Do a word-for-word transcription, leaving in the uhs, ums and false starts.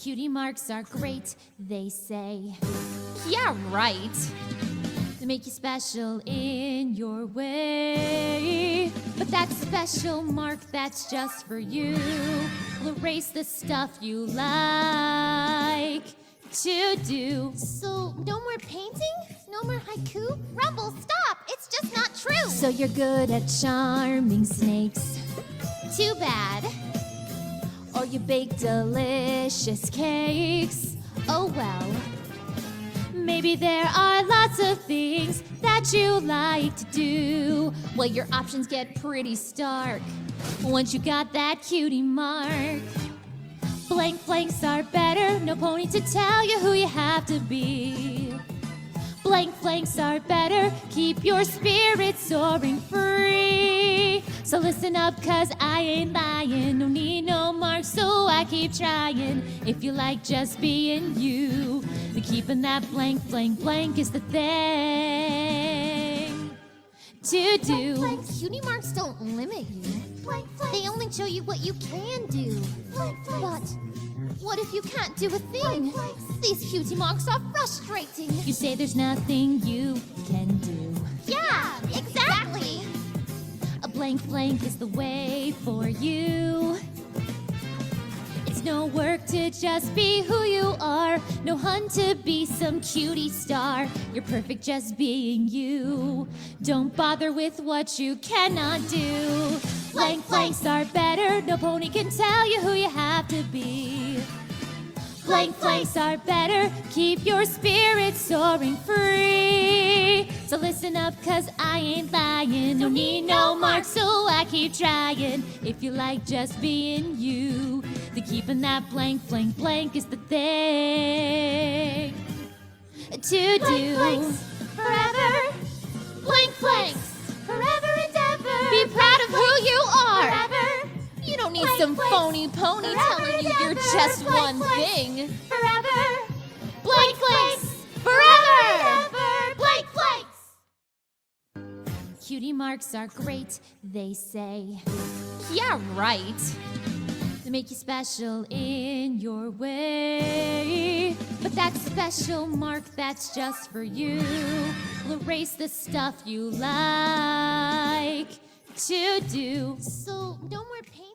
Cutie marks are great, they say. Yeah, right. They make you special in your way. But that special mark that's just for you will erase the stuff you like to do. So, no more painting? No more haiku? Rumble, stop! It's just not true! So you're good at charming snakes. Too bad. Or you bake delicious cakes. Oh well. Maybe there are lots of things that you like to do. Well, your options get pretty stark once you got that cutie mark. Blank blanks are better, no pony to tell you who you have to be. Blank blanks are better, keep your spirit soaring free. So listen up, cause I ain't lying. No need no marks, so I keep trying. If you like just being you, then keeping that blank, blank, blank is the thing to do. Blank, blank. Cutie marks don't limit you. Blank, blank. They only show you what you can do. Blank, but what if you can't do a thing? These cutie marks are frustrating. You say there's nothing you can do. Yeah, exactly. A blank blank is the way for you. It's no work to just be who you are. No hunt to be some cutie star. You're perfect just being you. Don't bother with what you cannot do. Blank blanks are better. No pony can tell you who you have to be. Blank blanks are better. Keep your spirit soaring free. So listen up, cause I ain't lying. No need no marks, so I keep trying. If you like just being you, then keeping that blank, blank, blank is the thing to Blank do. blanks forever. Blank blanks forever and ever. Be proud of who you are. Forever. You don't need Blank some blanks phony pony forever telling you and you're ever. just Blank one blanks thing. Forever. Blank blanks Forever forever. and ever. Blank blanks. Cutie marks are great, they say. Yeah, right. They make you special in your way. But that special mark that's just for you will erase the stuff you like to do. So, no more pain.